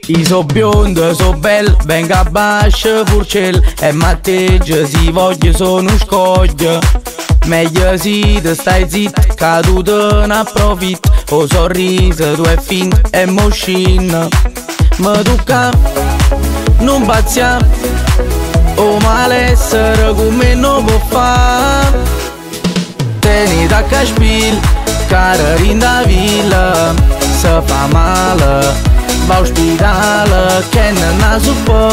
I so biondo, so bel, venga bascio furcel. E matteggia si voglio sono scoglio. Meglio si te stai zit, caduto ne approfitt. O sorriso tu è finto e moscin. Ma tocca non pazzia, o malessere come non può fare. Tenete a caspil, cara rinda villa. Se fa male, va all'ospedale che non ha supporto.